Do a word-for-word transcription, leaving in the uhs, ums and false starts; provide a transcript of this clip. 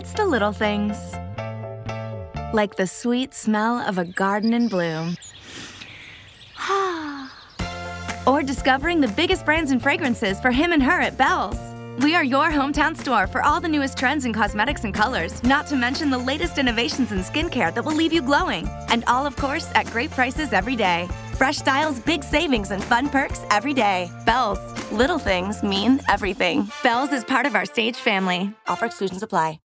It's the little things, like the sweet smell of a garden in bloom. Or discovering the biggest brands and fragrances for him and her at Belle's. We are your hometown store for all the newest trends in cosmetics and colors, not to mention the latest innovations in skincare that will leave you glowing. And all, of course, at great prices every day. Fresh styles, big savings, and fun perks every day. Belle's. Little things mean everything. Belle's is part of our Stage family. Offer exclusions apply.